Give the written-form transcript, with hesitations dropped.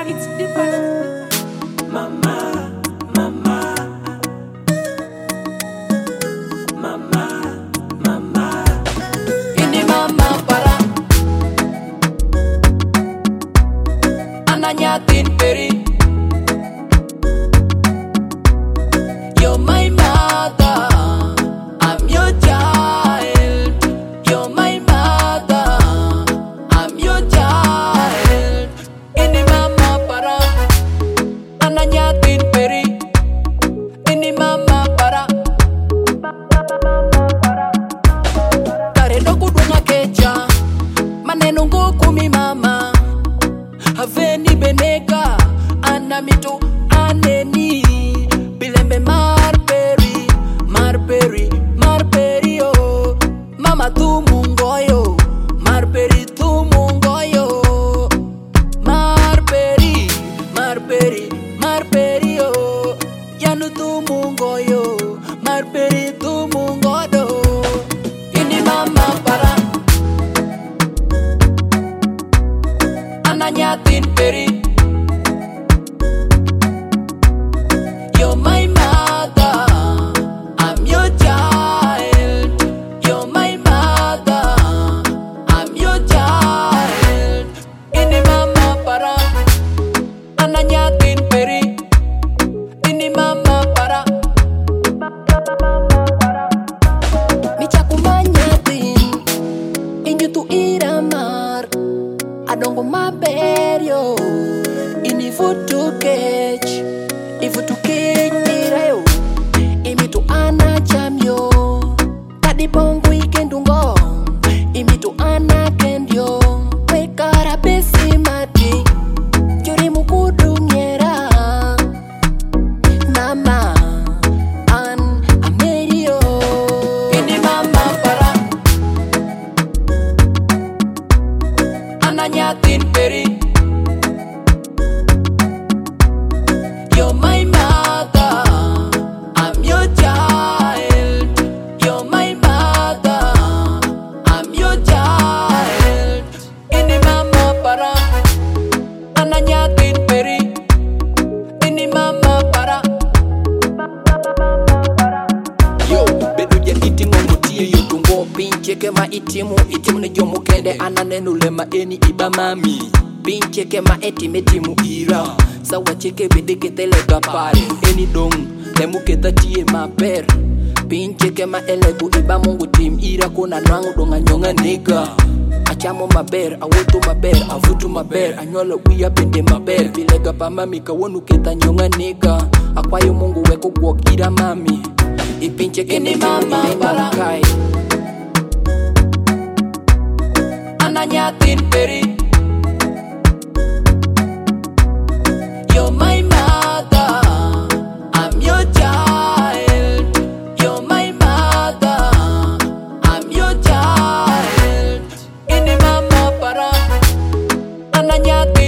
It's different. Mama, mama, mama, mama. Ini mama para ananyatin peri. You're my mother, I'm your child. You're my mother, I'm your child. Ini mama para ananyatin peri. Ini mama para karendo kudunga kecha maneno ngokumi mama haveni beneka anamitu aneni bilembe marperi marperi marperi oh mama tu mungoyo marperi tu mungoyo marperi marperi marperi oh yanu tu mungoyo marperi tu mungodo ini mama para ananyatin peri. You're my mother, I'm your child. You're my mother, I'm your child. Ini mama para ananyatin peri. Ini mama para michakumanyatin inyu tu iramar adongo maber yo ini futu kech ifutu kech mirayo imitu ana chamyo tadi pongu ikendungo imitu ana kendio wekara besi mati juri mukudu nyera mama an amerio ini mama para ananyatin peri. You're my mother, I'm your child. You're my mother, I'm your child. Ini mama para ananyatin peri. Ini mama para yo bedo janiti ngomutie yotungo pinche kema itimu ne jomo kende ananenu lema eni iba mami pinche kema metimu ira sawa cheke bedeke telega pare eni dong lemu keta tie maber pinche kema elegu iba mungu tim ira kuna nangu donga nyonga nega achamo maber awoto maber avutu maber anyolo wiya bende maber bilega pa mami kawonu keta nyonga nega akwayo mungu weko kuokira mami ipinche kene mama para kai ananyatin peri. You're my mother, I'm your child. You're my mother, I'm your child. Ini mama para ananyatin